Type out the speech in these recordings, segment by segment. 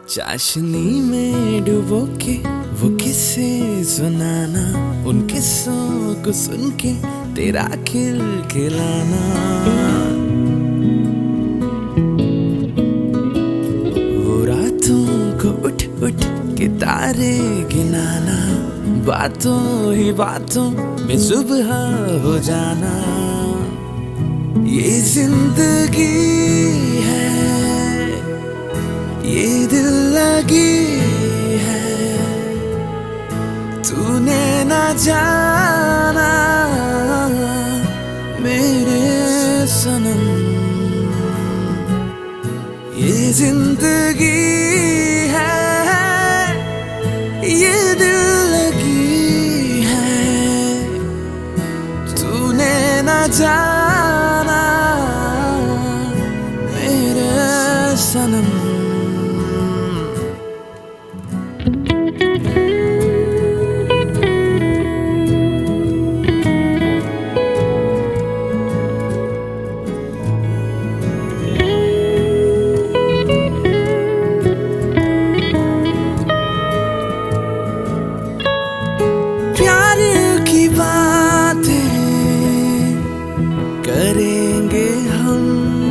चाशनी में डुबो के वो किस्से सुनाना, उन किस्सों को सुन के तेरा खिलखिलाना। वो रातों को उठ उठ के तारे गिनाना, बातों ही बातों में सुबह हो जाना। ये जिंदगी है, ये दिल लगी है, तूने ना जाना मेरे सनम। ये जिंदगी है, ये दिल लगी है, तूने ना जाना मेरे सनम। करेंगे हम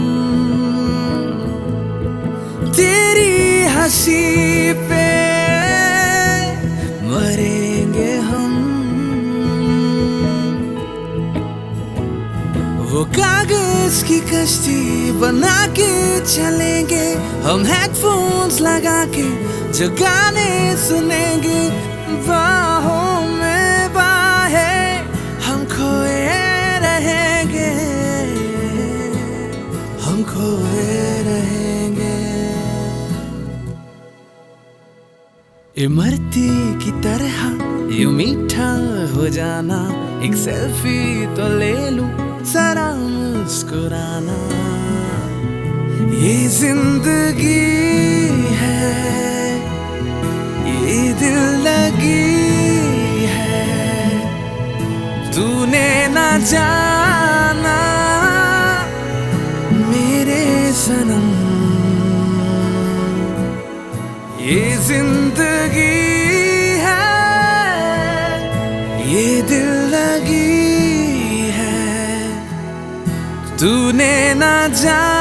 तेरी हंसी पे, मरेंगे हम। वो कागज की कश्ती बना के चलेंगे हम, हेडफोन्स लगा के जो गाने सुनेंगे। बाहों में बाहें हम खोए रहेंगे, हम खोए रहेंगे। इमरती की तरह यूं मीठा हो जाना, एक सेल्फी तो ले लूं जरा मुस्कुराना। ये जिंदगी है, ये दिल लगी है, तूने ना जाना मेरे सनम। ये जिंदगी है, ये दिल लगी है, तूने ना जाना